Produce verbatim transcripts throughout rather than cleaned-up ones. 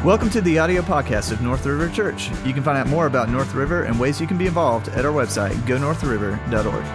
Welcome to the audio podcast of North River Church. You can find out more about North River and ways you can be involved at our website, go north river dot org.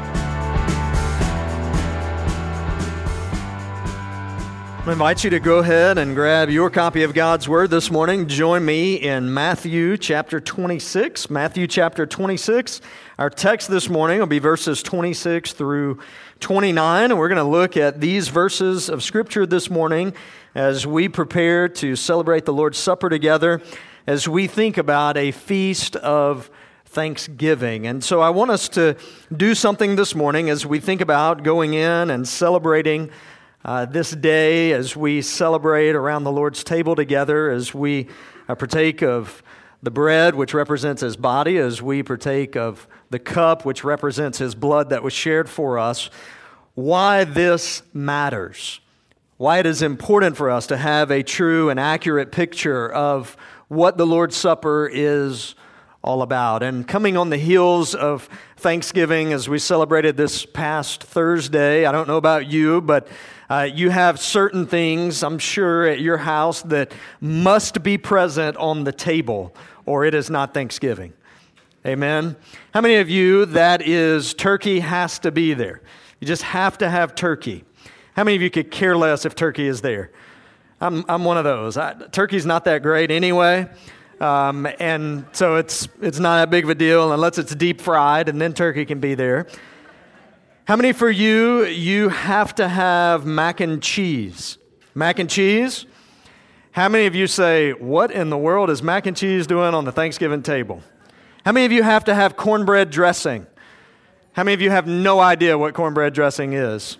I invite you to go ahead and grab your copy of God's Word this morning. Join me in Matthew chapter twenty-six. Matthew chapter twenty-six. Our text this morning will be verses twenty-six through twenty-nine, and we're going to look at these verses of Scripture this morning as we prepare to celebrate the Lord's Supper together, as we think about a feast of Thanksgiving. And so I want us to do something this morning as we think about going in and celebrating Uh, this day, as we celebrate around the Lord's table together, as we uh, partake of the bread, which represents His body, as we partake of the cup, which represents His blood that was shared for us, why this matters, why it is important for us to have a true and accurate picture of what the Lord's Supper is all about. And coming on the heels of Thanksgiving, as we celebrated this past Thursday, I don't know about you, but uh, you have certain things, I'm sure, at your house that must be present on the table, or it is not Thanksgiving. Amen? How many of you, that is, turkey has to be there? You just have to have turkey. How many of you could care less if turkey is there? I'm I'm one of those. I, turkey's not that great anyway. Um, and so it's it's not that big of a deal unless it's deep fried, and then turkey can be there. How many for you, you have to have mac and cheese? Mac and cheese? How many of you say, what in the world is mac and cheese doing on the Thanksgiving table? How many of you have to have cornbread dressing? How many of you have no idea what cornbread dressing is?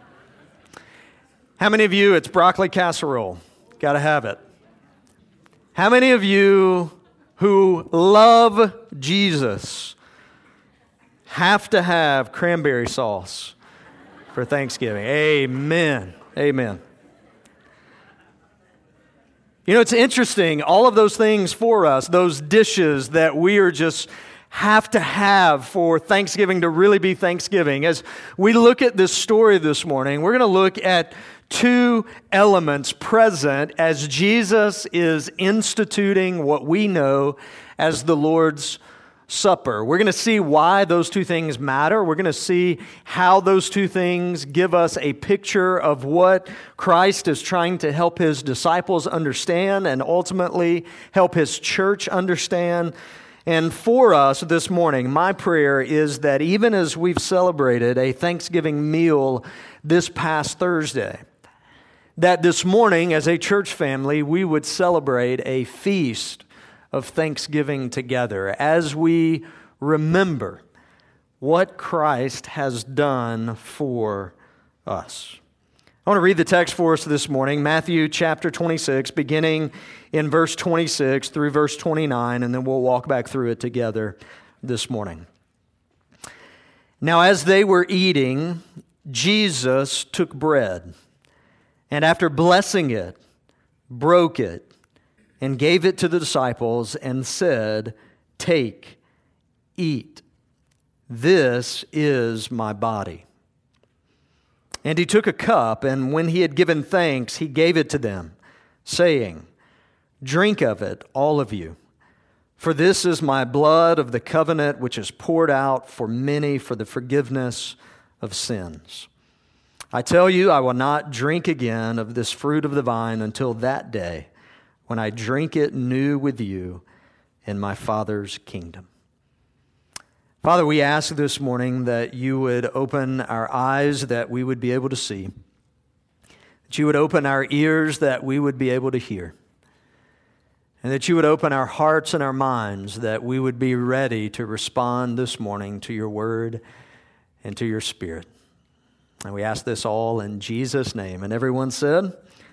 How many of you, it's broccoli casserole? Got to have it. How many of you who love Jesus have to have cranberry sauce for Thanksgiving? Amen. Amen. You know, it's interesting, all of those things for us, those dishes that we are just have to have for Thanksgiving to really be Thanksgiving. As we look at this story this morning, we're going to look at two elements present as Jesus is instituting what we know as the Lord's Supper. We're going to see why those two things matter. We're going to see how those two things give us a picture of what Christ is trying to help His disciples understand and ultimately help His church understand. And for us this morning, my prayer is that even as we've celebrated a Thanksgiving meal this past Thursday, that this morning as a church family, we would celebrate a feast of Thanksgiving together as we remember what Christ has done for us. I want to read the text for us this morning, Matthew chapter twenty-six, beginning in verse twenty-six through verse twenty-nine, and then we'll walk back through it together this morning. Now, as they were eating, Jesus took bread, and after blessing it, broke it, and gave it to the disciples, and said, "Take, eat. This is my body." And He took a cup, and when He had given thanks, He gave it to them, saying, "Drink of it, all of you, for this is my blood of the covenant, which is poured out for many for the forgiveness of sins. I tell you, I will not drink again of this fruit of the vine until that day when I drink it new with you in my Father's kingdom." Father, we ask this morning that you would open our eyes that we would be able to see, that you would open our ears that we would be able to hear, and that you would open our hearts and our minds that we would be ready to respond this morning to your word and to your Spirit. And we ask this all in Jesus' name. And everyone said,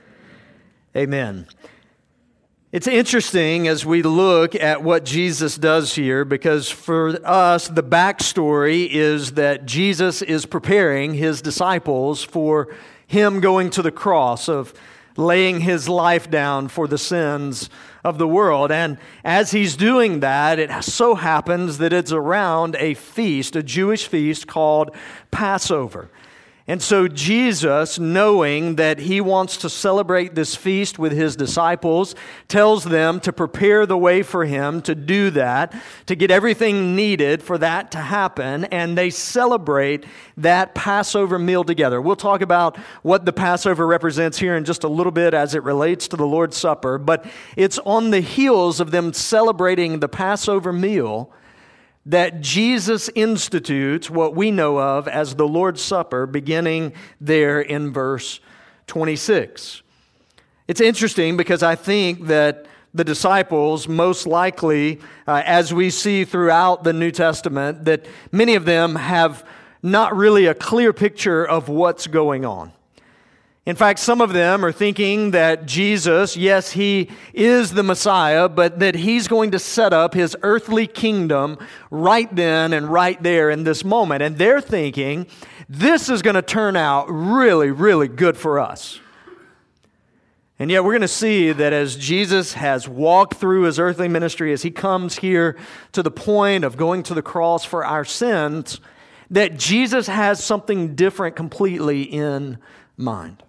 amen. It's interesting as we look at what Jesus does here, because for us, the backstory is that Jesus is preparing His disciples for Him going to the cross, of laying His life down for the sins of the world. And as He's doing that, it so happens that it's around a feast, a Jewish feast called Passover. And so Jesus, knowing that he wants to celebrate this feast with his disciples, tells them to prepare the way for him to do that, to get everything needed for that to happen, and they celebrate that Passover meal together. We'll talk about what the Passover represents here in just a little bit as it relates to the Lord's Supper, but it's on the heels of them celebrating the Passover meal that Jesus institutes what we know of as the Lord's Supper, beginning there in verse twenty-six. It's interesting because I think that the disciples, most likely, uh, as we see throughout the New Testament, that many of them have not really a clear picture of what's going on. In fact, some of them are thinking that Jesus, yes, he is the Messiah, but that he's going to set up his earthly kingdom right then and right there in this moment. And they're thinking, this is going to turn out really, really good for us. And yet we're going to see that as Jesus has walked through his earthly ministry, as he comes here to the point of going to the cross for our sins, that Jesus has something different completely in mind.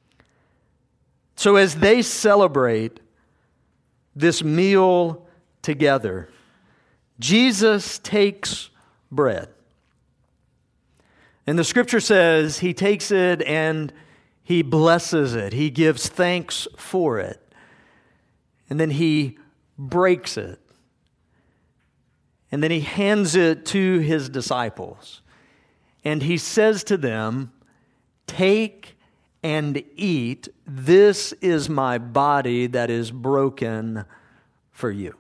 So as they celebrate this meal together, Jesus takes bread. And the scripture says he takes it and he blesses it. He gives thanks for it. And then he breaks it. And then he hands it to his disciples. And he says to them, "Take and eat. This is my body that is broken for you."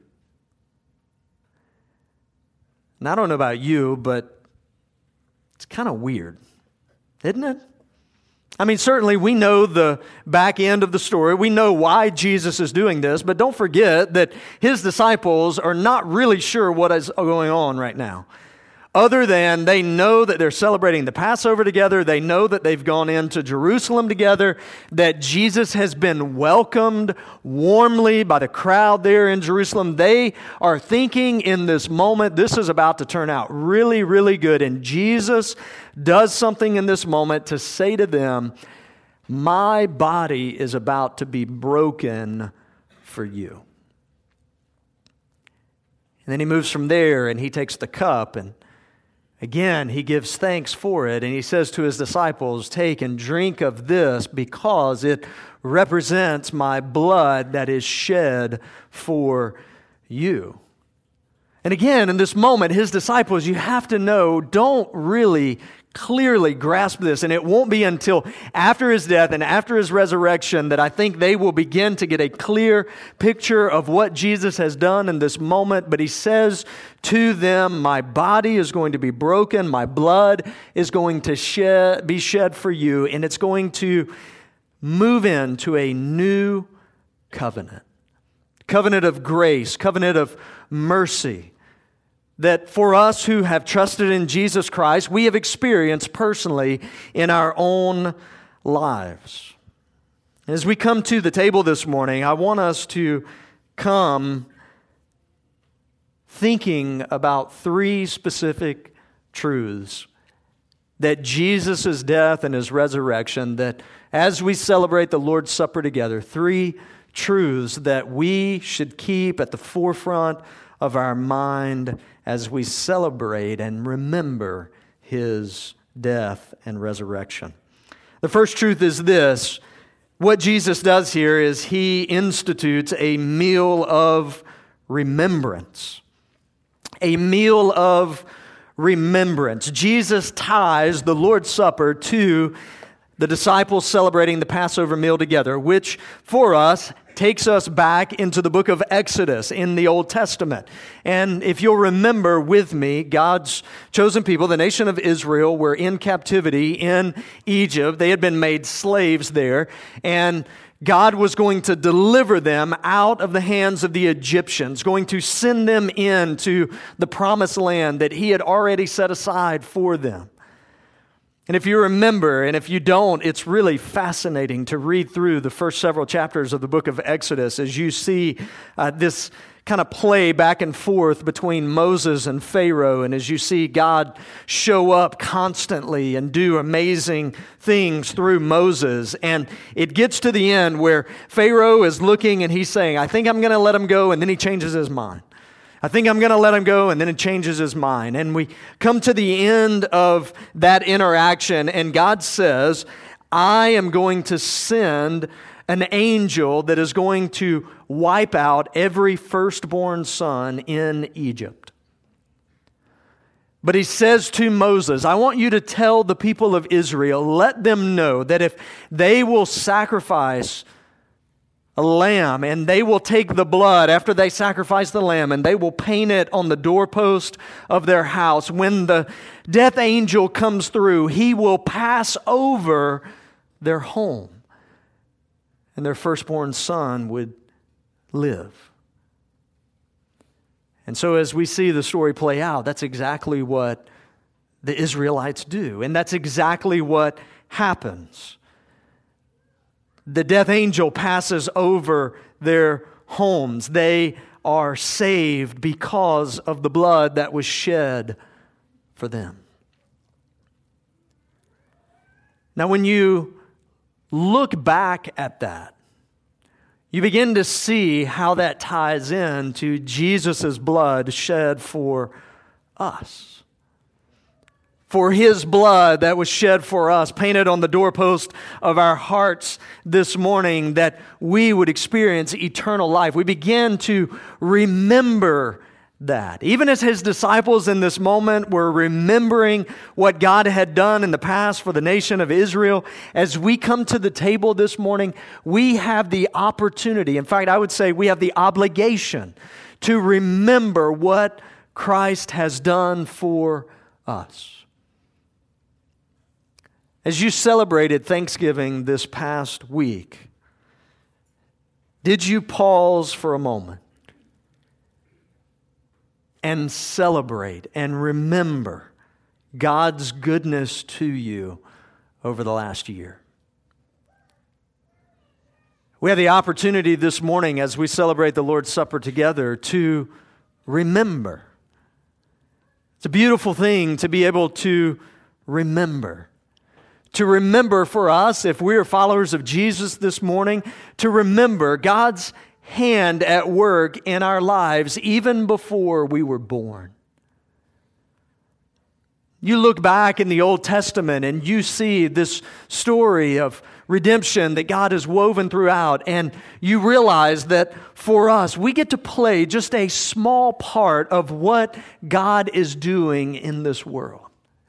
And I don't know about you, but it's kind of weird, isn't it? I mean, certainly we know the back end of the story. We know why Jesus is doing this, but don't forget that his disciples are not really sure what is going on right now. Other than they know that they're celebrating the Passover together, they know that they've gone into Jerusalem together, that Jesus has been welcomed warmly by the crowd there in Jerusalem. They are thinking in this moment, this is about to turn out really, really good. And Jesus does something in this moment to say to them, my body is about to be broken for you. And then he moves from there and he takes the cup and again, he gives thanks for it, and he says to his disciples, "Take and drink of this because it represents my blood that is shed for you." And again, in this moment, his disciples, you have to know, don't really clearly grasp this. And it won't be until after his death and after his resurrection that I think they will begin to get a clear picture of what Jesus has done in this moment. But he says to them, my body is going to be broken, my blood is going to shed, be shed for you, and it's going to move into a new covenant. Covenant of grace, covenant of mercy. That for us who have trusted in Jesus Christ, we have experienced personally in our own lives. As we come to the table this morning, I want us to come thinking about three specific truths that Jesus' death and his resurrection, that as we celebrate the Lord's Supper together, three truths that we should keep at the forefront of our mind as we celebrate and remember his death and resurrection. The first truth is this: what Jesus does here is he institutes a meal of remembrance. A meal of remembrance. Jesus ties the Lord's Supper to the disciples celebrating the Passover meal together, which for us takes us back into the book of Exodus in the Old Testament. And if you'll remember with me, God's chosen people, the nation of Israel, were in captivity in Egypt. They had been made slaves there, and God was going to deliver them out of the hands of the Egyptians, going to send them into the promised land that he had already set aside for them. And if you remember, and if you don't, it's really fascinating to read through the first several chapters of the book of Exodus as you see uh, this kind of play back and forth between Moses and Pharaoh, and as you see God show up constantly and do amazing things through Moses. And it gets to the end where Pharaoh is looking and he's saying, I think I'm going to let him go, and then he changes his mind. I think I'm going to let him go, and then it changes his mind. And we come to the end of that interaction, and God says, I am going to send an angel that is going to wipe out every firstborn son in Egypt. But he says to Moses, I want you to tell the people of Israel, let them know that if they will sacrifice a lamb, and they will take the blood after they sacrifice the lamb, and they will paint it on the doorpost of their house. When the death angel comes through, he will pass over their home, and their firstborn son would live. And so as we see the story play out, that's exactly what the Israelites do, and that's exactly what happens. The death angel passes over their homes. They are saved because of the blood that was shed for them. Now, when you look back at that, you begin to see how that ties in to Jesus' blood shed for us. For His blood that was shed for us, painted on the doorpost of our hearts this morning, that we would experience eternal life. We begin to remember that. Even as His disciples in this moment were remembering what God had done in the past for the nation of Israel, as we come to the table this morning, we have the opportunity, in fact, I would say we have the obligation to remember what Christ has done for us. As you celebrated Thanksgiving this past week, did you pause for a moment and celebrate and remember God's goodness to you over the last year? We have the opportunity this morning as we celebrate the Lord's Supper together to remember. It's a beautiful thing to be able to remember. To remember for us, if we are followers of Jesus this morning, to remember God's hand at work in our lives even before we were born. You look back in the Old Testament and you see this story of redemption that God has woven throughout, and you realize that for us, we get to play just a small part of what God is doing in this world.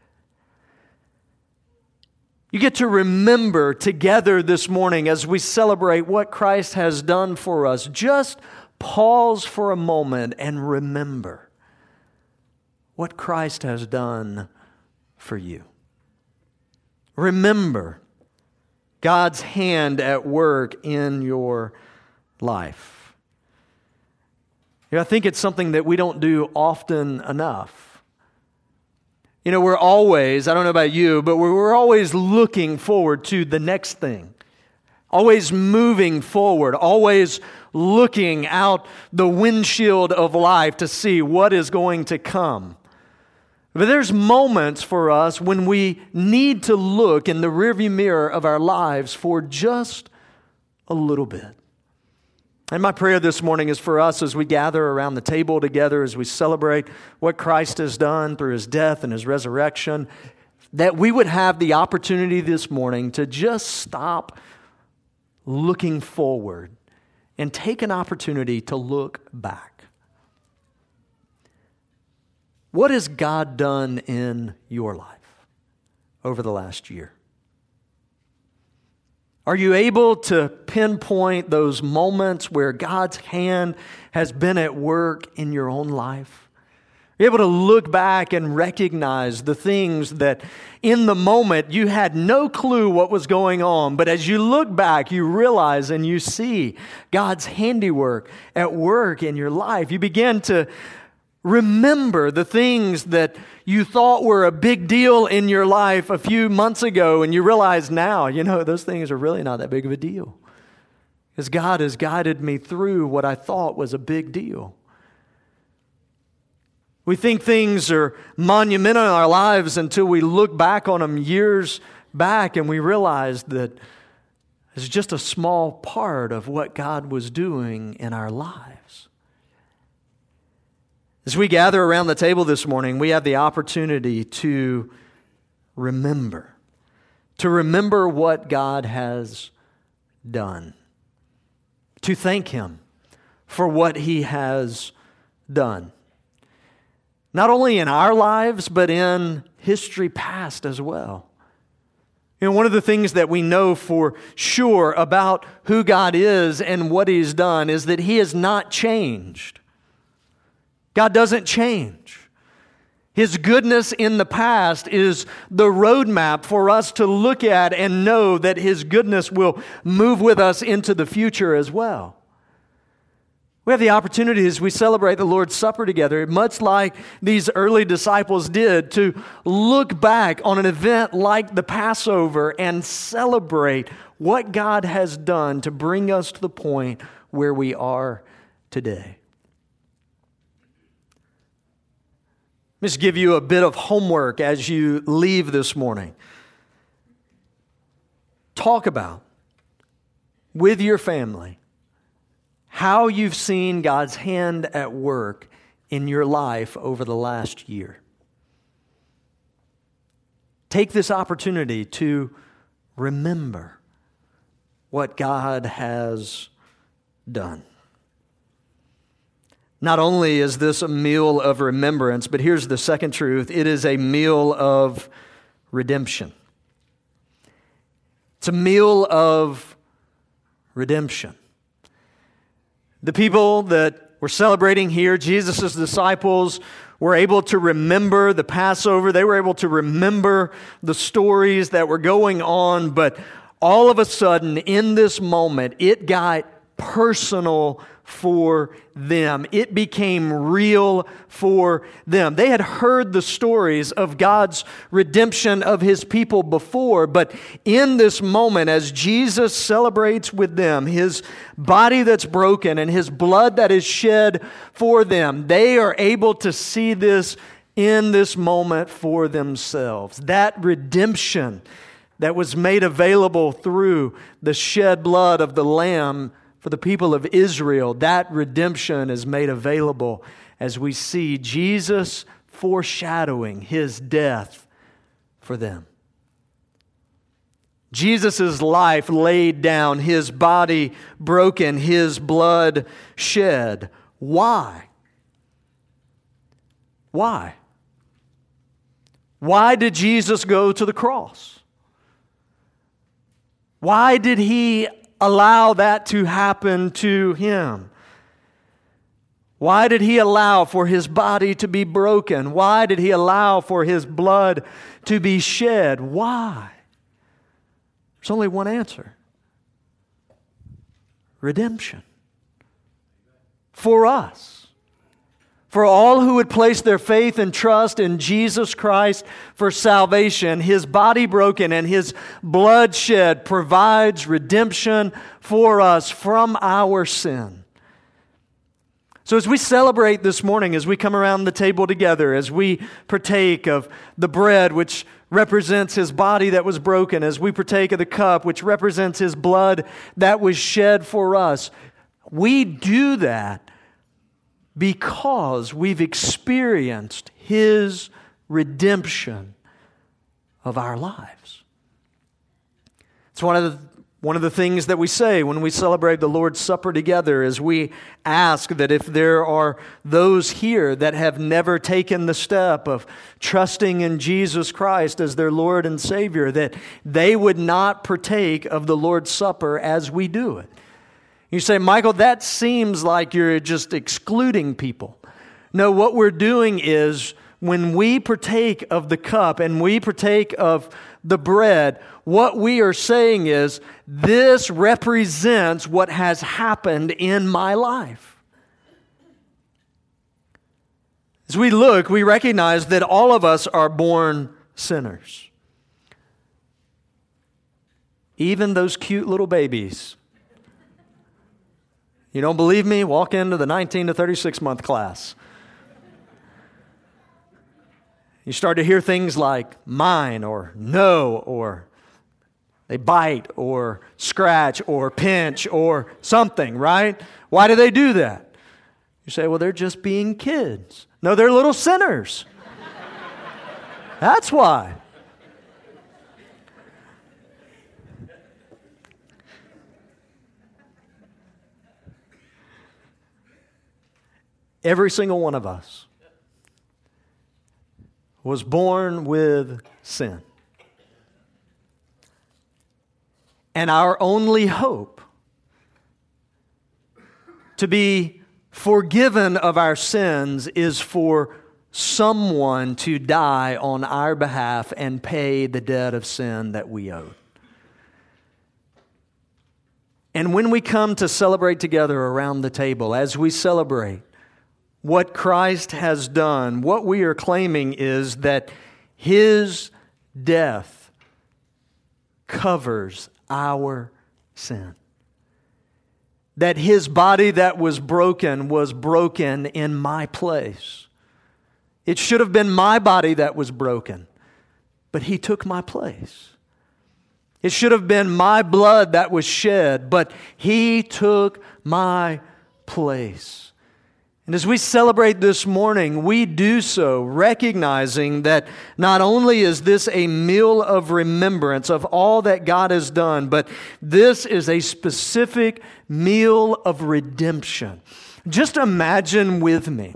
You get to remember together this morning as we celebrate what Christ has done for us. Just pause for a moment and remember what Christ has done for you. Remember God's hand at work in your life. You know, I think it's something that we don't do often enough. You know, we're always, I don't know about you, but we're, we're always looking forward to the next thing. Always moving forward, always looking out the windshield of life to see what is going to come. But there's moments for us when we need to look in the rearview mirror of our lives for just a little bit. And my prayer this morning is for us as we gather around the table together, as we celebrate what Christ has done through His death and His resurrection, that we would have the opportunity this morning to just stop looking forward and take an opportunity to look back. What has God done in your life over the last year? Are you able to pinpoint those moments where God's hand has been at work in your own life? Are you able to look back and recognize the things that in the moment you had no clue what was going on, but as you look back, you realize and you see God's handiwork at work in your life. You begin to Remember the things that you thought were a big deal in your life a few months ago, and you realize now, you know, those things are really not that big of a deal. Because God has guided me through what I thought was a big deal. We think things are monumental in our lives until we look back on them years back and we realize that it's just a small part of what God was doing in our lives. As we gather around the table this morning, we have the opportunity to remember, to remember what God has done, to thank Him for what He has done. Not only in our lives, but in history past as well. You know, one of the things that we know for sure about who God is and what He's done is that He has not changed. God doesn't change. His goodness in the past is the roadmap for us to look at and know that His goodness will move with us into the future as well. We have the opportunity as we celebrate the Lord's Supper together, much like these early disciples did, to look back on an event like the Passover and celebrate what God has done to bring us to the point where we are today. Let's give you a bit of homework as you leave this morning. Talk about, with your family, how you've seen God's hand at work in your life over the last year. Take this opportunity to remember what God has done. Not only is this a meal of remembrance, but here's the second truth. It is a meal of redemption. It's a meal of redemption. The people that we're celebrating here, Jesus' disciples, were able to remember the Passover. They were able to remember the stories that were going on. But all of a sudden, in this moment, it got personal for them. It became real for them. They had heard the stories of God's redemption of His people before, but in this moment, as Jesus celebrates with them His body that's broken and His blood that is shed for them, they are able to see this in this moment for themselves. That redemption that was made available through the shed blood of the Lamb for the people of Israel, that redemption is made available as we see Jesus foreshadowing His death for them. Jesus' life laid down, His body broken, His blood shed. Why? Why? Why did Jesus go to the cross? Why did He allow that to happen to Him? Why did He allow for His body to be broken? Why did He allow for His blood to be shed? Why? There's only one answer. Redemption. For us. For all who would place their faith and trust in Jesus Christ for salvation, His body broken and His blood shed provides redemption for us from our sin. So as we celebrate this morning, as we come around the table together, as we partake of the bread which represents His body that was broken, as we partake of the cup which represents His blood that was shed for us, we do that because we've experienced His redemption of our lives. It's one of the one of the things that we say when we celebrate the Lord's Supper together is we ask that if there are those here that have never taken the step of trusting in Jesus Christ as their Lord and Savior, that they would not partake of the Lord's Supper as we do it. You say, Michael, that seems like you're just excluding people. No, what we're doing is when we partake of the cup and we partake of the bread, what we are saying is, this represents what has happened in my life. As we look, we recognize that all of us are born sinners. Even those cute little babies. You don't believe me? Walk into the nineteen to thirty-six month class. You start to hear things like mine or no, or they bite or scratch or pinch or something, right? Why do they do that? You say, well, they're just being kids. No, they're little sinners. That's why. Every single one of us was born with sin. And our only hope to be forgiven of our sins is for someone to die on our behalf and pay the debt of sin that we owed. And when we come to celebrate together around the table, as we celebrate what Christ has done, what we are claiming is that His death covers our sin. That His body that was broken was broken in my place. It should have been my body that was broken, but He took my place. It should have been my blood that was shed, but He took my place. And as we celebrate this morning, we do so recognizing that not only is this a meal of remembrance of all that God has done, but this is a specific meal of redemption. Just imagine with me,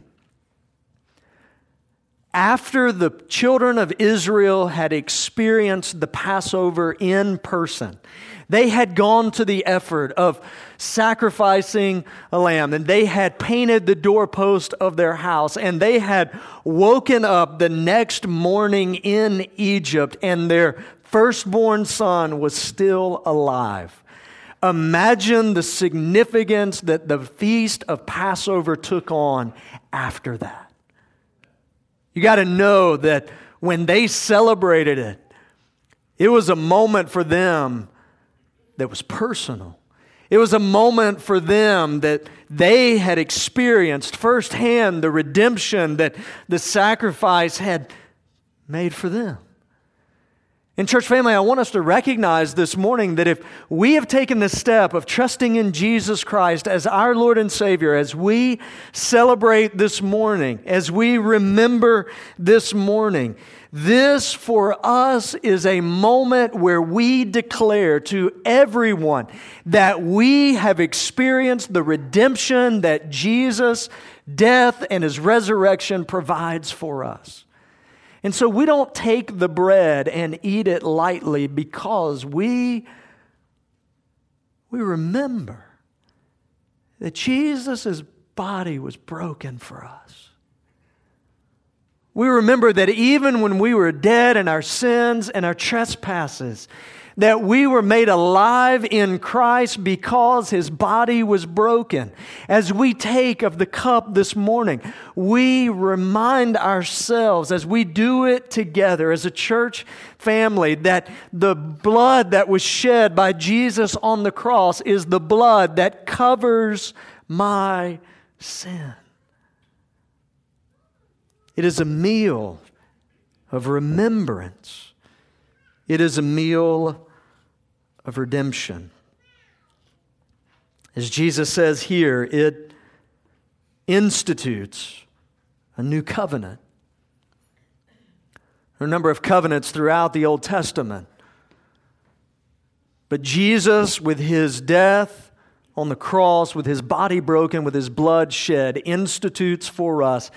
after the children of Israel had experienced the Passover in person, they had gone to the effort of sacrificing a lamb, and they had painted the doorpost of their house, and they had woken up the next morning in Egypt, and their firstborn son was still alive. Imagine the significance that the feast of Passover took on after that. You got to know that when they celebrated it, it was a moment for them that was personal. It was a moment for them that they had experienced firsthand the redemption that the sacrifice had made for them. And church family, I want us to recognize this morning that if we have taken the step of trusting in Jesus Christ as our Lord and Savior, as we celebrate this morning, as we remember this morning, this for us is a moment where we declare to everyone that we have experienced the redemption that Jesus' death and His resurrection provides for us. And so we don't take the bread and eat it lightly because we, we remember that Jesus' body was broken for us. We remember that even when we were dead in our sins and our trespasses, that we were made alive in Christ because His body was broken. As we take of the cup this morning, we remind ourselves as we do it together as a church family that the blood that was shed by Jesus on the cross is the blood that covers my sin. It is a meal of remembrance. It is a meal of redemption. As Jesus says here, it institutes a new covenant. There are a number of covenants throughout the Old Testament. But Jesus, with His death on the cross, with His body broken, with His blood shed, institutes for us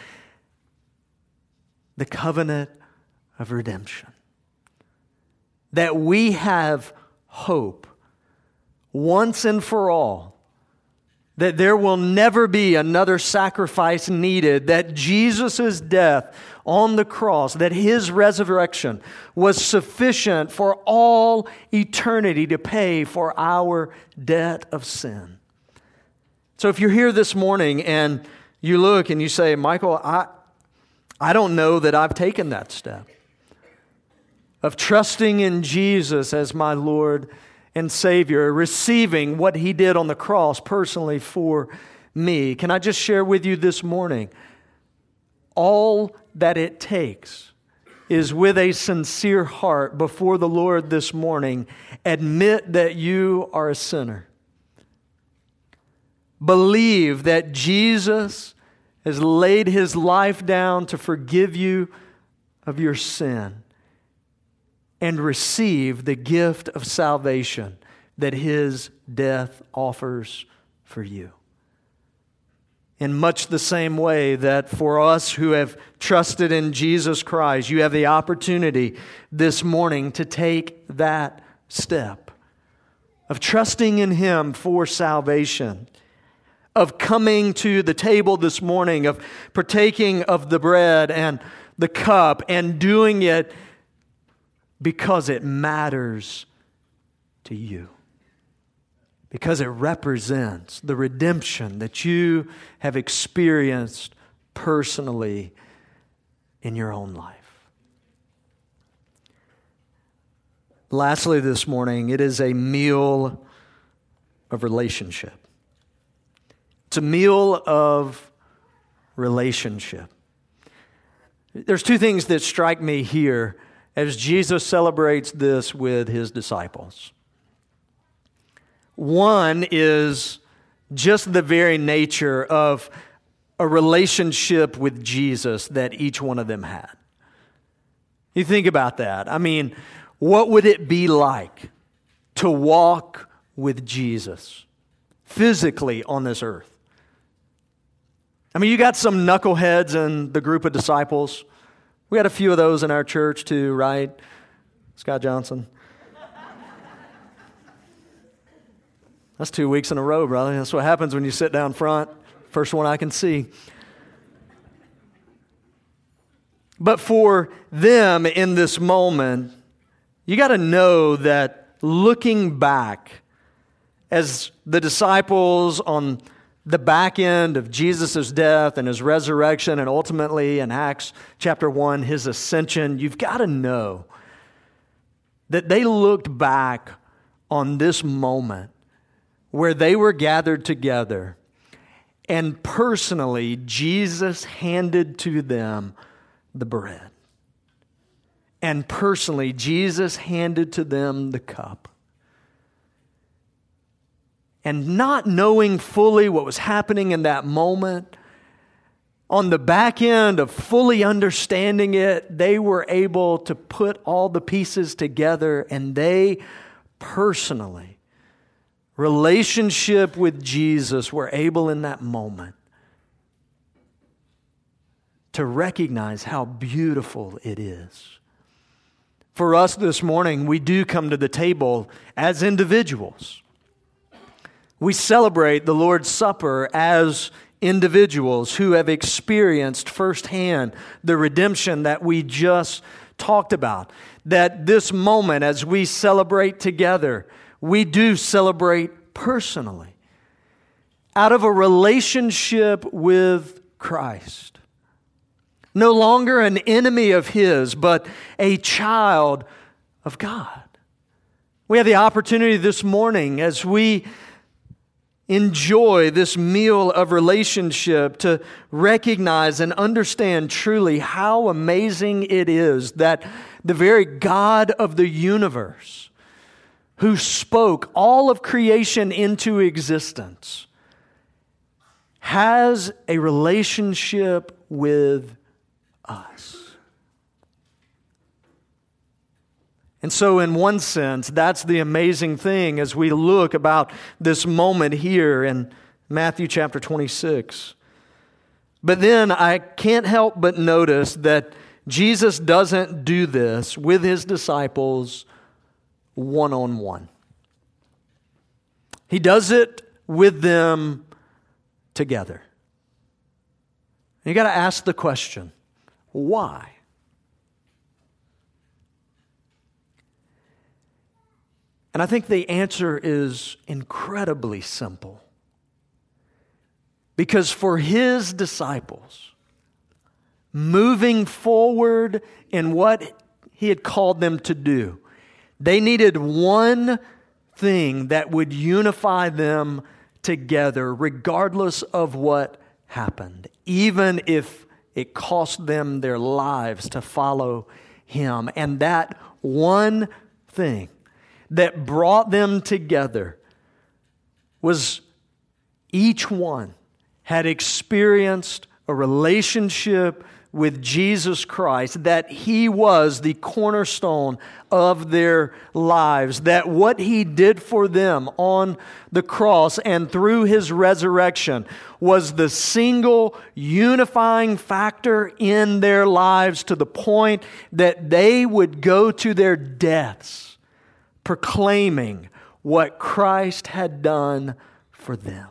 the covenant of redemption. That we have hope once and for all, that there will never be another sacrifice needed, that Jesus' death on the cross, that His resurrection was sufficient for all eternity to pay for our debt of sin. So if you're here this morning and you look and you say, Michael, I, I don't know that I've taken that step of trusting in Jesus as my Lord and Savior, receiving what He did on the cross personally for me. Can I just share with you this morning, all that it takes is with a sincere heart before the Lord this morning, admit that you are a sinner. Believe that Jesus has laid His life down to forgive you of your sin, and receive the gift of salvation that His death offers for you. In much the same way that for us who have trusted in Jesus Christ, you have the opportunity this morning to take that step of trusting in Him for salvation, of coming to the table this morning, of partaking of the bread and the cup and doing it because it matters to you. Because it represents the redemption that you have experienced personally in your own life. Lastly this morning, it is a meal of relationship. It's a meal of relationship. There's two things that strike me here as Jesus celebrates this with His disciples. One is just the very nature of a relationship with Jesus that each one of them had. You think about that. I mean, what would it be like to walk with Jesus physically on this earth? I mean, you got some knuckleheads in the group of disciples. We had a few of those in our church too, right? Scott Johnson. That's two weeks in a row, brother. That's what happens when you sit down front. First one I can see. But for them in this moment, you got to know that looking back, as the disciples on the back end of Jesus' death and His resurrection, and ultimately in Acts chapter one, His ascension, you've got to know that they looked back on this moment where they were gathered together, and personally, Jesus handed to them the bread. And personally, Jesus handed to them the cup. And not knowing fully what was happening in that moment, on the back end of fully understanding it, they were able to put all the pieces together, and they personally, relationship with Jesus, were able in that moment to recognize how beautiful it is. For us this morning, we do come to the table as individuals. We celebrate the Lord's Supper as individuals who have experienced firsthand the redemption that we just talked about. That this moment, as we celebrate together, we do celebrate personally out of a relationship with Christ. No longer an enemy of His, but a child of God. We have the opportunity this morning as we enjoy this meal of relationship to recognize and understand truly how amazing it is that the very God of the universe, who spoke all of creation into existence, has a relationship with us. And so in one sense, that's the amazing thing as we look about this moment here in Matthew chapter twenty-six. But then I can't help but notice that Jesus doesn't do this with His disciples one-on-one. He does it with them together. You got to ask the question, why? And I think the answer is incredibly simple. Because for His disciples, moving forward in what He had called them to do. They needed one thing that would unify them together, regardless of what happened, even if it cost them their lives to follow Him. And that one thing that brought them together was each one had experienced a relationship with Jesus Christ, that He was the cornerstone of their lives, that what He did for them on the cross and through His resurrection was the single unifying factor in their lives, to the point that they would go to their deaths proclaiming what Christ had done for them.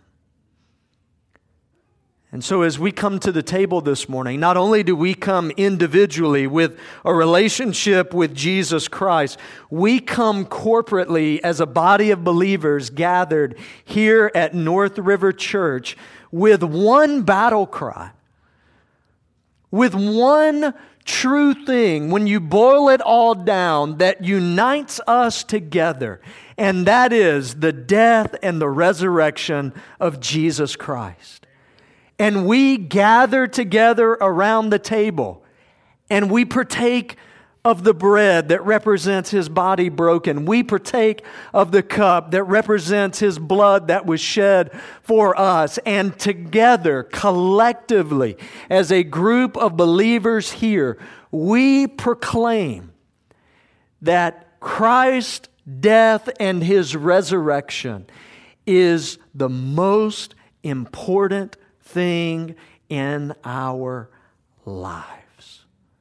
And so as we come to the table this morning, not only do we come individually with a relationship with Jesus Christ, we come corporately as a body of believers gathered here at North River Church with one battle cry, with one true thing, when you boil it all down, that unites us together, and that is the death and the resurrection of Jesus Christ. And we gather together around the table, and we partake of the bread that represents His body broken. We partake of the cup that represents His blood that was shed for us. And together, collectively, as a group of believers here, we proclaim that Christ's death and His resurrection is the most important thing in our lives.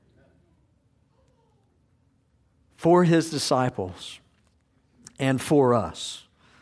For His disciples and for us,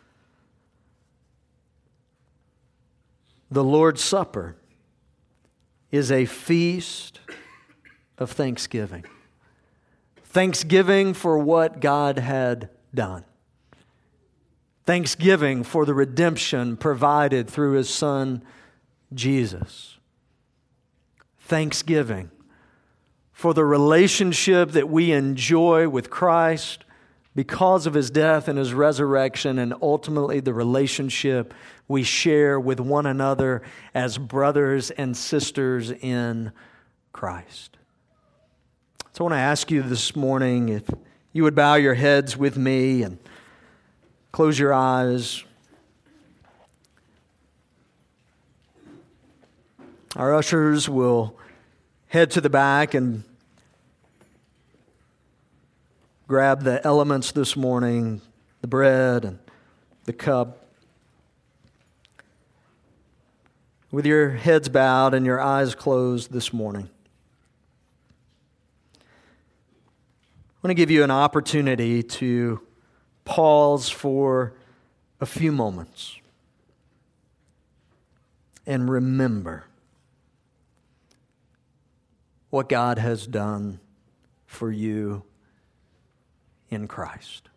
the Lord's Supper is a feast of thanksgiving. Thanksgiving for what God had done. Thanksgiving for the redemption provided through His Son, Jesus. Thanksgiving for the relationship that we enjoy with Christ because of His death and His resurrection, and ultimately the relationship we share with one another as brothers and sisters in Christ. So I want to ask you this morning if you would bow your heads with me and close your eyes. Our ushers will head to the back and grab the elements this morning, the bread and the cup. With your heads bowed and your eyes closed this morning, I want to give you an opportunity to pause for a few moments and remember what God has done for you in Christ.